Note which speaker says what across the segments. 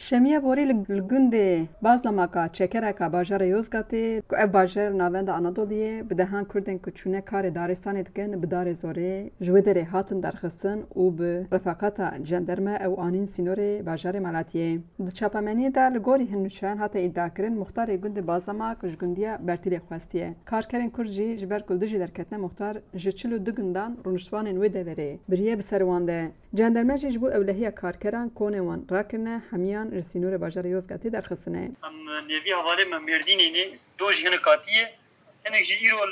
Speaker 1: شمیه بوری لگند بازلماکا چکرکا باجار یوزگاتی که اف باجار ناوند آنادولیه بدهان کردن که چونه کار دارستان دکن بدار زوره جودره هاتن درخستن و به رفاقتا جندرمه او آنین سینور باجار مالاتیه چاپمنی دا لگوری هنوشان حتی ادعا کرن مختار گند بازلماک جگندیا برتیل خواستیه کارکرین کرجی جبر کلدجی درکتنه مختار جچلو دگندان رونشتوانن و دوره بریه بسروانده جندرمه جبو اولهیه کارکران کونوان راکرنه همیان رسینور باجار یوزگاتی درخستنه
Speaker 2: ام نوی حواله مردینی نه دوج هن کاتیه هنگ جی ایرو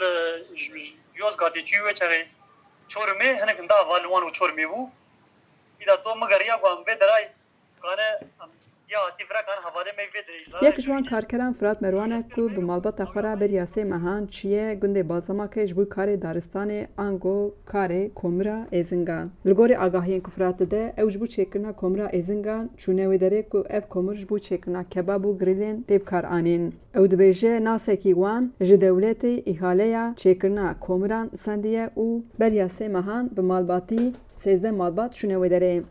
Speaker 2: یوزگاتی چیوه چه چورمه هنگ دا والوان و چورمه بو ایدا تو مگر یا قام به درای کانه یا تیفرا کان حواله می بدریش
Speaker 1: یک جوان کارکران فرات مروانه کو به مالبات خورا بریاسه مهان چیه گنده بازما که جبو کار دارستان آنگو کار کومرا ازنگان لگوری آگاهین کفرات ده او جبو چکرنا کومرا ازنگان چونه و داره کو اف کومر جبو چکرنا کبابو گریلین تیب کار آنین او دبیجه ناسه کی وان جدولت احاله چکرنا کومران سندیه او بریاسه مهان به مالباتی 13 مالبات چونه و داره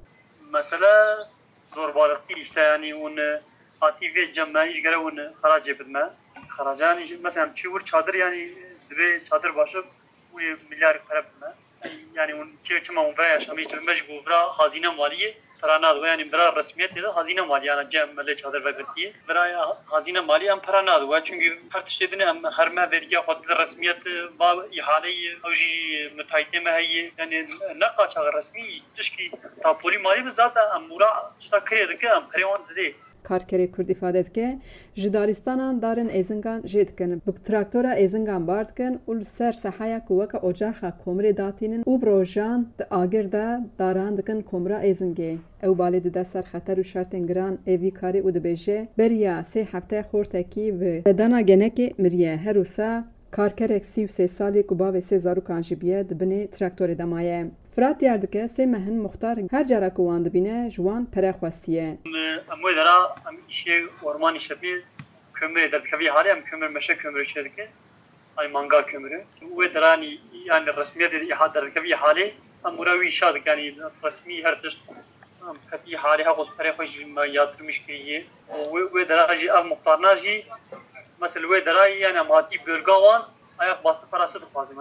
Speaker 2: مثلا زور بالغتی işte yani اون atife cemmeyiş göre اون خراج بدمه خراجانی مثلا çukur çadır yani dve çadır başıp اون milyar para بدمه yani اون çema اون برای yaşamayı mecbur bura hazine maliye paranad و yani bura resmiyet dedi hazine mali yani cemmele çadır verdiği bura hazine mali am paranad و çünkü her tiştedine her me vergiye xodil resmiyet va ihaleyi avji müteahhitme heyi yani ne kaçak resmi tişki tapoli mali zaten amura işte kredik ki am prevan dedi
Speaker 1: کارکری کرد ifade که جدارستانان دارن ازنگان جد کن بک تراکتورا ازنگان بارد کن ول سر سحایا کوکا اوجاخا کومری داتینن او بروجان د آگر دا داران دکن کومرا ازنگی او بالید دا سر خطر و شرطن گران ایوی کاری او دبیجه بریا 3 هفته خورتکی و بدانا گنکی مریه هروسا کارکرک 33 سالی کو باوی 3 زاروکان جبیه دبنی تراکتور دمایه فرات دیار دکه سه مهن مختار هر جارا کوان دبینه جوان پره خواستیه
Speaker 2: اموی درا ام işe orman işepi kömür da kavi hali am kömür meşe kömür şirke ay manga kömürü ve derani yani resmiyet ihade kavi hali amurawi işad yani resmi her tişt kati hali ha pere xoş ma yatırmış ki ve deraji av muhtarnaji mesela ve derai yani maddi bölgavan ayak bastı parası da fazla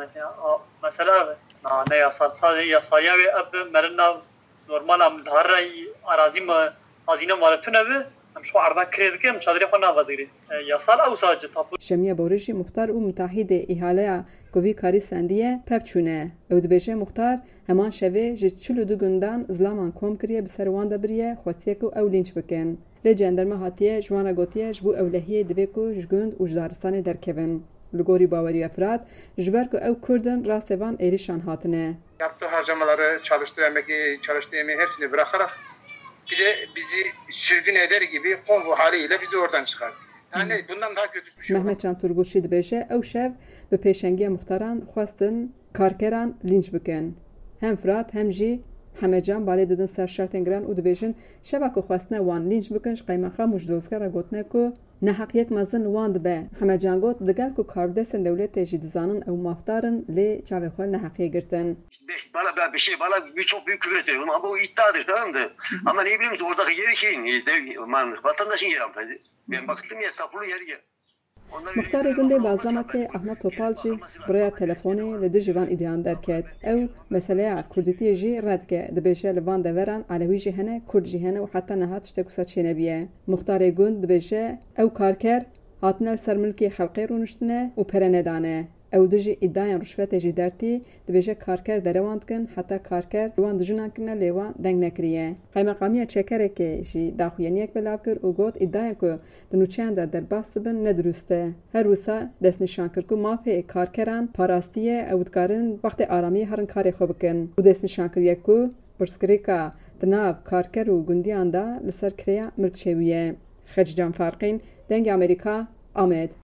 Speaker 2: mesela ne yasal sadece yasaya ve ab merna normal am dharray arazi ma hazine malatuna ve هم شو عرضه کرد که مشادری خو نوادری یا سال او ساج تاپ
Speaker 1: شمیه بورشی مختار او متحد احاله کوی کاری سندیه پپچونه او دبیشه مختار همان شوه جچلو دو گندان زلامان کوم کریه بسروان دبریه خوستیه کو او لینچ بکن لی جندرمه هاتیه جوانا گوتیه جبو اولهیه دبی کو جگند و جدارستان درکبن لگوری باوری افراد جبر کو او کردن راستوان ایریشان هاتنه
Speaker 3: yaptığı harcamaları çalıştığı emeği hepsini bırakarak bir de bizi sürgün eder gibi konvo haliyle bizi oradan çıkardı. Yani bundan daha kötü bir şey olmaz.
Speaker 1: Mehmet Can Turguşi dibêje ew şev bi pêşengiya muxtaran xwestin karkeran lînç bikin. Hem Fırat hem jî Hemecan balê didin ser şertên giran û dibêjin şeva ku xwestine wan lînç bikin ji qeymexa mujdozkera gotine ku neheqiyek mezin wan dibe. Hemecan got digel ku kardesên dewletê jî dizanin ew mafdarin lê çavê xwe neheqiye girtin.
Speaker 4: Bana bir şey bana çok büyük küfür ediyor ama bu iddiadır tamam da ama ne bileyim oradaki yeri şeyin vatandaşın yeri hanımefendi ben baktım ya tapulu yeri ya
Speaker 1: مختار گنده بازلمکه احمد توپالچی برای تلفنی لدی جوان ایدیان درکت او مسئله کردیتی جی رد که دبیشه لوان دوران علوی جهنه کرد جهنه و حتی نهات شتکوسا چینه بیه مختار گند دبیشه او کارکر هاتنل سرملکی خلقی رونشتنه و پرندانه او دجی ادعای رشوت جی درتی دبیشه کارکر درواند کن حتی کارکر روان دجونان کنه لیوان دنگ نکریه قیمقامی چکره که جی داخوینیک بلاو کر و گوت ادعای که دنوچیان در باست بن ندرسته هر روسا دست نشان کر که مافی کارکران پاراستیه او دکارن وقت آرامی هرن کاری خوب کن و دست نشان کریه که برسکریکا دناو کارکر و گندیان دا لسر کریا ملکچویه خج جان فارقین دنگ امریکا آمد